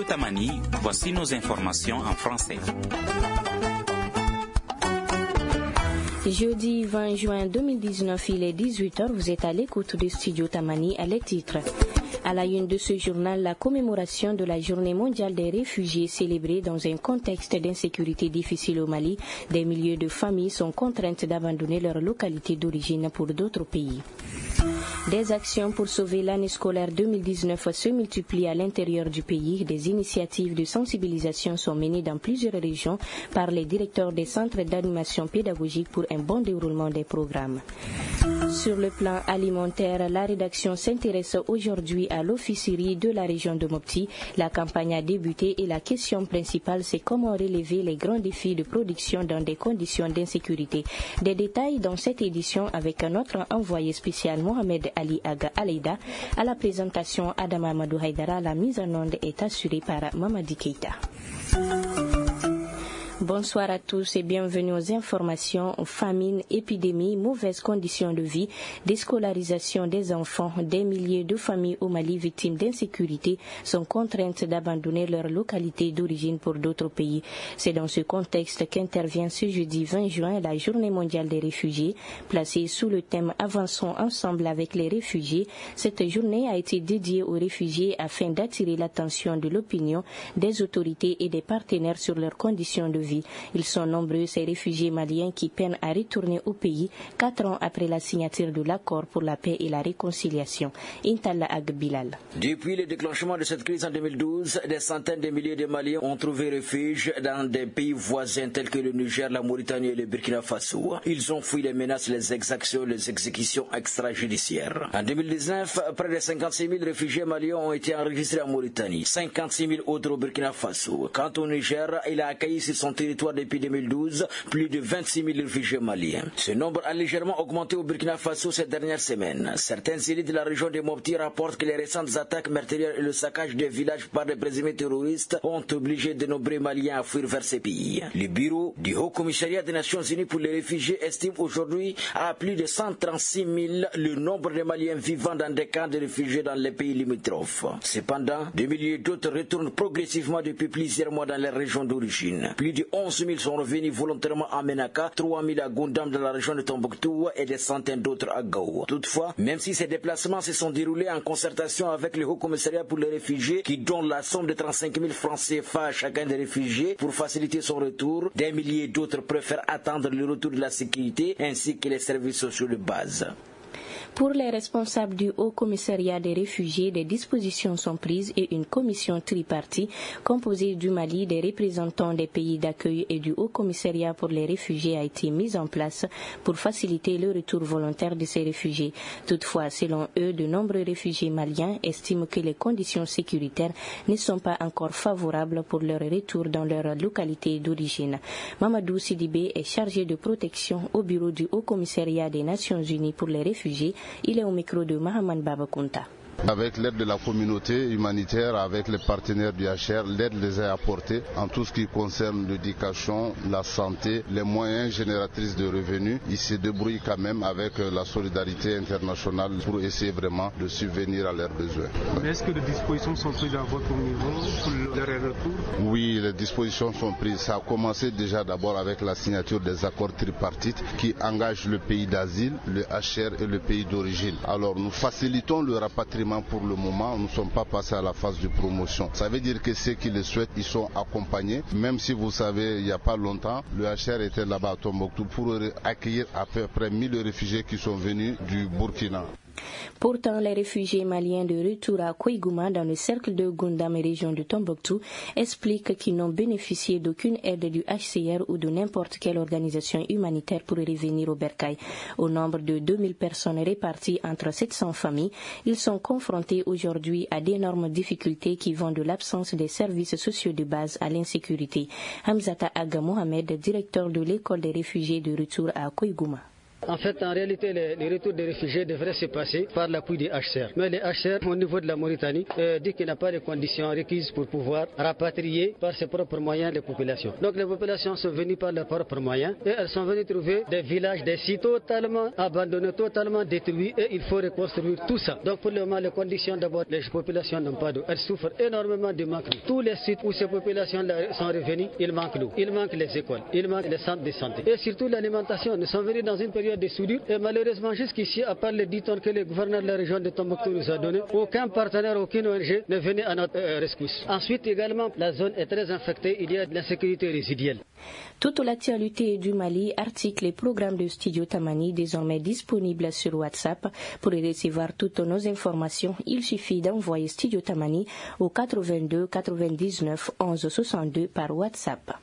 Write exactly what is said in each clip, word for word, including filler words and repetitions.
studio Tamani, voici nos informations en français. Jeudi vingt juin deux mille dix-neuf, il est dix-huit heures, vous êtes à l'écoute du studio Tamani à les titres. À la une de ce journal, la commémoration de la Journée mondiale des réfugiés célébrée dans un contexte d'insécurité difficile au Mali. Des milliers de familles sont contraintes d'abandonner leur localité d'origine pour d'autres pays. Des actions pour sauver l'année scolaire deux mille dix-neuf se multiplient à l'intérieur du pays. Des initiatives de sensibilisation sont menées dans plusieurs régions par les directeurs des centres d'animation pédagogique pour un bon déroulement des programmes. Sur le plan alimentaire, la rédaction s'intéresse aujourd'hui à l'officerie de la région de Mopti. La campagne a débuté et la question principale, c'est comment relever les grands défis de production dans des conditions d'insécurité. Des détails dans cette édition avec notre envoyé spécial Mohamed Ali Aga Aleida. À la présentation, Adama Amadou Haïdara, la mise en onde est assurée par Mamadi Keita. Bonsoir à tous et bienvenue aux informations. Famine, épidémie, mauvaises conditions de vie, déscolarisation des enfants. Des milliers de familles au Mali victimes d'insécurité sont contraintes d'abandonner leur localité d'origine pour d'autres pays. C'est dans ce contexte qu'intervient ce jeudi vingt juin la Journée mondiale des réfugiés, placée sous le thème « Avançons ensemble avec les réfugiés ». Cette journée a été dédiée aux réfugiés afin d'attirer l'attention de l'opinion, des autorités et des partenaires sur leurs conditions de vie. Ils sont nombreux, ces réfugiés maliens qui peinent à retourner au pays quatre ans après la signature de l'accord pour la paix et la réconciliation. Intala Agbilal. Depuis le déclenchement de cette crise en deux mille douze, des centaines de milliers de Maliens ont trouvé refuge dans des pays voisins tels que le Niger, la Mauritanie et le Burkina Faso. Ils ont fui les menaces, les exactions, les exécutions extrajudiciaires. En deux mille dix-neuf, près de cinquante-six mille réfugiés maliens ont été enregistrés en Mauritanie, cinquante-six mille autres au Burkina Faso. Quant au Niger, il a accueilli sur son territoire depuis deux mille douze plus de vingt-six mille réfugiés maliens. Ce nombre a légèrement augmenté au Burkina Faso ces dernières semaines. Certaines élites de la région de Mopti rapportent que les récentes attaques meurtrières et le saccage des villages par des présumés terroristes ont obligé de nombreux Maliens à fuir vers ces pays. Le bureau du Haut Commissariat des Nations Unies pour les réfugiés estime aujourd'hui à plus de cent trente-six mille le nombre de Maliens vivant dans des camps de réfugiés dans les pays limitrophes. Cependant, des milliers d'autres retournent progressivement depuis plusieurs mois dans les régions d'origine. Plus de onze mille sont revenus volontairement à Menaka, trois mille à Goundam dans la région de Tombouctou et des centaines d'autres à Gao. Toutefois, même si ces déplacements se sont déroulés en concertation avec le Haut Commissariat pour les réfugiés qui donne la somme de trente-cinq mille francs C F A à chacun des réfugiés pour faciliter son retour, des milliers d'autres préfèrent attendre le retour de la sécurité ainsi que les services sociaux de base. Pour les responsables du Haut Commissariat des réfugiés, des dispositions sont prises et une commission tripartite composée du Mali, des représentants des pays d'accueil et du Haut Commissariat pour les réfugiés a été mise en place pour faciliter le retour volontaire de ces réfugiés. Toutefois, selon eux, de nombreux réfugiés maliens estiment que les conditions sécuritaires ne sont pas encore favorables pour leur retour dans leur localité d'origine. Mamadou Sidibé est chargé de protection au bureau du Haut Commissariat des Nations Unies pour les réfugiés. Il est au micro de Mahaman Babakunta. Avec l'aide de la communauté humanitaire, avec les partenaires du H R, l'aide les a apportée en tout ce qui concerne l'éducation, la santé, les moyens génératrices de revenus. Ils se débrouillent quand même avec la solidarité internationale pour essayer vraiment de subvenir à leurs besoins. Mais est-ce que les dispositions sont prises à votre niveau pour leur retour? Oui, les dispositions sont prises. Ça a commencé déjà d'abord avec la signature des accords tripartites qui engagent le pays d'asile, le H R et le pays d'origine. Alors nous facilitons le rapatriement pour le moment, nous ne sommes pas passés à la phase de promotion. Ça veut dire que ceux qui le souhaitent, ils sont accompagnés. Même si vous savez, il n'y a pas longtemps, le H R était là-bas à Tombouctou pour accueillir à peu près mille réfugiés qui sont venus du Burkina. Pourtant, les réfugiés maliens de retour à Kouigouma, dans le cercle de Goundam et région de Tombouctou, expliquent qu'ils n'ont bénéficié d'aucune aide du H C R ou de n'importe quelle organisation humanitaire pour revenir au bercail. Au nombre de deux mille personnes réparties entre sept cents familles, ils sont confrontés aujourd'hui à d'énormes difficultés qui vont de l'absence des services sociaux de base à l'insécurité. Hamzata Aga Mohamed, directeur de l'école des réfugiés de retour à Kouigouma. En fait, en réalité, les, les retours des réfugiés devraient se passer par l'appui des H C R. Mais les H C R, au niveau de la Mauritanie, euh, dit qu'il n'y a pas de conditions requises pour pouvoir rapatrier par ses propres moyens les populations. Donc les populations sont venues par leurs propres moyens et elles sont venues trouver des villages, des sites totalement abandonnés, totalement détruits et il faut reconstruire tout ça. Donc pour le moment, les conditions d'abord, les populations n'ont pas d'eau. Elles souffrent énormément de manque d'eau. Tous les sites où ces populations sont revenues, il manque d'eau. Il manque les écoles, il manque les centres de santé. Et surtout l'alimentation. Nous sommes venus dans une période de soudure et malheureusement jusqu'ici, à part les dix tonnes que le gouverneur de la région de Tombouctou nous a donné, aucun partenaire, aucune O N G ne venait à notre euh, rescousse. Ensuite également, la zone est très infectée, il y a de l'insécurité résiduelle. Toute l'actualité du Mali, articles et programmes de Studio Tamani désormais disponibles sur WhatsApp. Pour y recevoir toutes nos informations, il suffit d'envoyer Studio Tamani au quatre-vingt-deux quatre-vingt-dix-neuf onze soixante-deux par WhatsApp.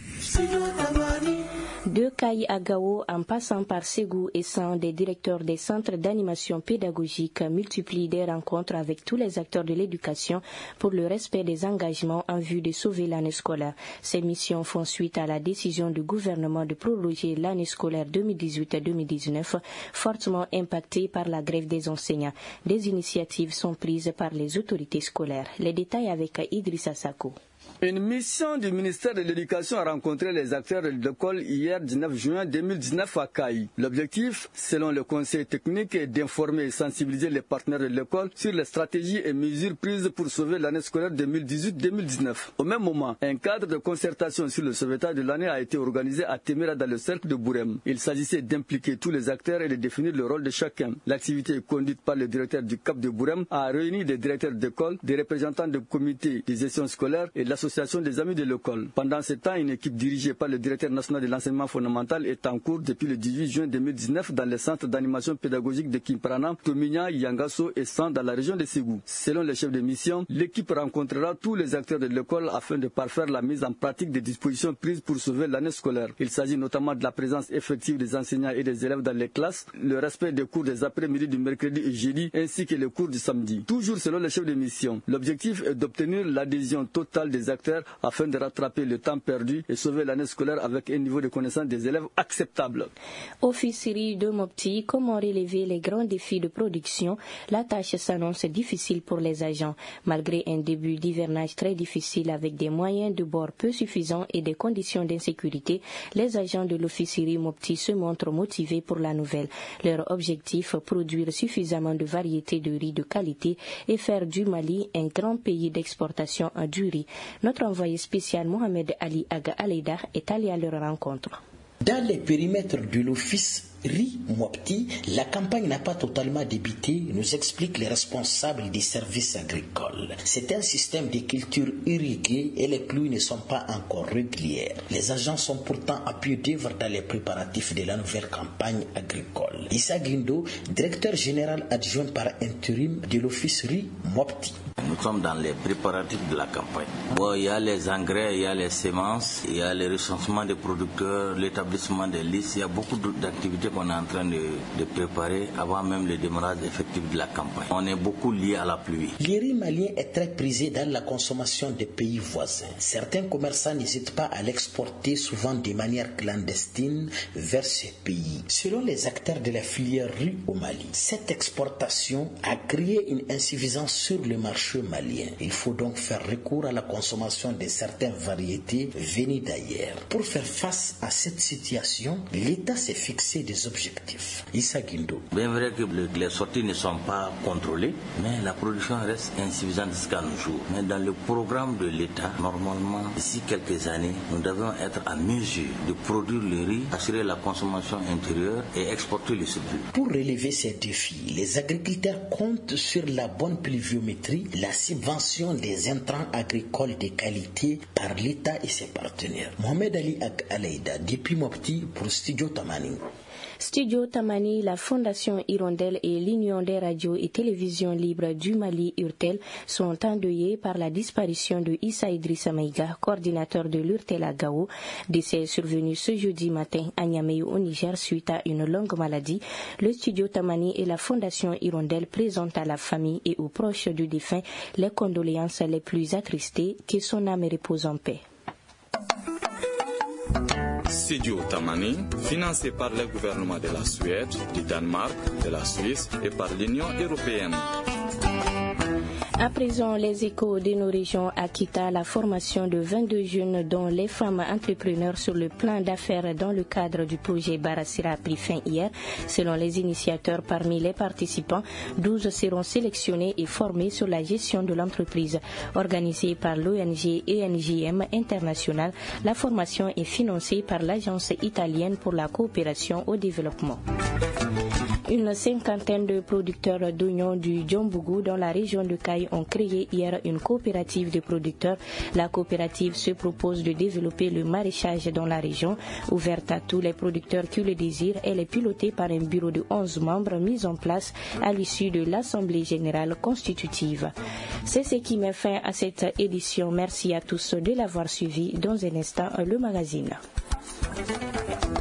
De Kayi à Gao, en passant par Ségou et San, des directeurs des centres d'animation pédagogique multiplient des rencontres avec tous les acteurs de l'éducation pour le respect des engagements en vue de sauver l'année scolaire. Ces missions font suite à la décision du gouvernement de proroger l'année scolaire deux mille dix-huit deux mille dix-neuf, fortement impactée par la grève des enseignants. Des initiatives sont prises par les autorités scolaires. Les détails avec Idrissa Sako. Une mission du ministère de l'Éducation a rencontré les acteurs de l'école hier dix-neuf juin deux mille dix-neuf à Kayi. L'objectif, selon le conseil technique, est d'informer et sensibiliser les partenaires de l'école sur les stratégies et mesures prises pour sauver l'année scolaire deux mille dix-huit deux mille dix-neuf. Au même moment, un cadre de concertation sur le sauvetage de l'année a été organisé à Téméra dans le cercle de Bourem. Il s'agissait d'impliquer tous les acteurs et de définir le rôle de chacun. L'activité conduite par le directeur du Cap de Bourem a réuni des directeurs d'école, des représentants du comité des gestions scolaires et de l'association des amis de l'école. Pendant ce temps, une équipe dirigée par le directeur national de l'enseignement fondamental est en cours depuis le dix-huit juin deux mille dix-neuf dans les centres d'animation pédagogique de Kimprana, Tominya, Yangasso et San dans la région de Ségou. Selon les chefs de mission, l'équipe rencontrera tous les acteurs de l'école afin de parfaire la mise en pratique des dispositions prises pour sauver l'année scolaire. Il s'agit notamment de la présence effective des enseignants et des élèves dans les classes, le respect des cours des après-midi du mercredi et jeudi, ainsi que les cours du samedi. Toujours selon les chefs de mission, l'objectif est d'obtenir l'adhésion totale des acteurs afin de rattraper le temps perdu et sauver l'année scolaire avec un niveau de connaissance des élèves acceptable. Officerie de Mopti, comment relever les grands défis de production? La tâche s'annonce difficile pour les agents. Malgré un début d'hivernage très difficile avec des moyens de bord peu suffisants et des conditions d'insécurité, les agents de l'officerie Mopti se montrent motivés pour la nouvelle. Leur objectif, produire suffisamment de variétés de riz de qualité et faire du Mali un grand pays d'exportation du riz. Notre envoyé spécial Mohamed Ali Aga Aleida est allé à leur rencontre. Dans les périmètres de l'office Riz Mopti, la campagne n'a pas totalement débuté, nous expliquent les responsables des services agricoles. C'est un système de culture irriguée et les pluies ne sont pas encore régulières. Les agents sont pourtant à pied d'œuvre dans les préparatifs de la nouvelle campagne agricole. Issa Guindo, directeur général adjoint par intérim de l'office Riz Mopti. Nous sommes dans les préparatifs de la campagne. Bon, il y a les engrais, il y a les semences, il y a le recensement des producteurs, l'établissement des listes. Il y a beaucoup d'activités qu'on est en train de, de préparer avant même le démarrage effectif de la campagne. On est beaucoup lié à la pluie. Le riz malien est très prisé dans la consommation des pays voisins. Certains commerçants n'hésitent pas à l'exporter, souvent de manière clandestine, vers ces pays. Selon les acteurs de la filière riz au Mali, cette exportation a créé une insuffisance sur le marché malien. Il faut donc faire recours à la consommation de certaines variétés venues d'ailleurs. Pour faire face à cette situation, l'État s'est fixé des objectifs. Issa Guindo. Bien vrai que le, les sorties ne sont pas contrôlées, mais la production reste insuffisante jusqu'à nos jours. Mais dans le programme de l'État, normalement, d'ici quelques années, nous devons être à mesure de produire le riz, assurer la consommation intérieure et exporter le surplus. Pour relever ces défis, les agriculteurs comptent sur la bonne pluviométrie, la subvention des intrants agricoles de qualité par l'État et ses partenaires. Mohamed Ali Ag-Aleida, depuis Mopti pour Studio Tamani. Studio Tamani, la Fondation Hirondelle et l'Union des radios et télévisions libres du Mali, URTEL, sont endeuillés par la disparition de Issa Idrissa Maïga, coordinateur de l'URTEL à Gao. Décès survenu ce jeudi matin à Niamey au Niger suite à une longue maladie. Le Studio Tamani et la Fondation Hirondelle présentent à la famille et aux proches du défunt les condoléances les plus attristées, que son âme repose en paix. Studio Tamani, financé par le gouvernement de la Suède, du Danemark, de la Suisse et par l'Union européenne. À présent, les échos de nos régions Akita, la formation de vingt-deux jeunes dont les femmes entrepreneurs sur le plan d'affaires dans le cadre du projet Barassira a pris fin hier. Selon les initiateurs, parmi les participants, douze seront sélectionnés et formés sur la gestion de l'entreprise. Organisée par l'O N G E N J M International, la formation est financée par l'Agence italienne pour la coopération au développement. Une cinquantaine de producteurs d'oignons du Djombougou dans la région de Caille ont créé hier une coopérative de producteurs. La coopérative se propose de développer le maraîchage dans la région. Ouverte à tous les producteurs qui le désirent, elle est pilotée par un bureau de onze membres mis en place à l'issue de l'Assemblée générale constitutive. C'est ce qui met fin à cette édition. Merci à tous de l'avoir suivi. Dans un instant, le magazine.